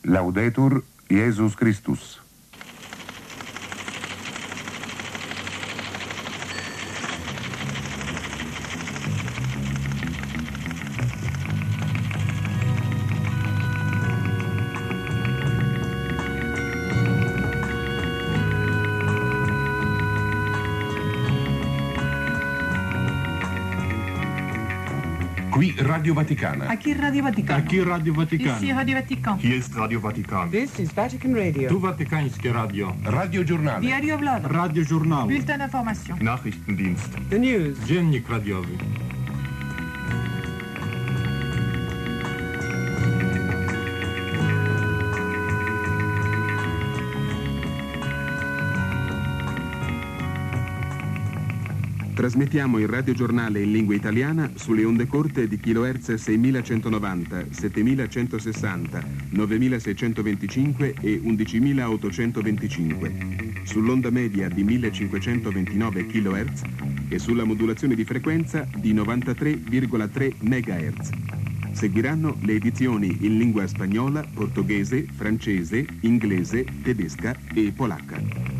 Laudetur Jesus Christus. Qui Radio Vaticana. Aquí Radio Vatican. Aquí Radio Vatican. Ici Radio Vatican. Hier ist Radio Vatican. This is Vatican Radio. Tu Vatikanskie Radio. Radio Giornale. Diario Vlad. Radio Journal. Bulletin d'information. Nachrichtendienst. The news. Dziennik radiowy. Trasmettiamo il radiogiornale in lingua italiana sulle onde corte di kHz 6190, 7160, 9625 e 11825, sull'onda media di 1529 kHz e sulla modulazione di frequenza di 93,3 MHz. Seguiranno le edizioni in lingua spagnola, portoghese, francese, inglese, tedesca e polacca.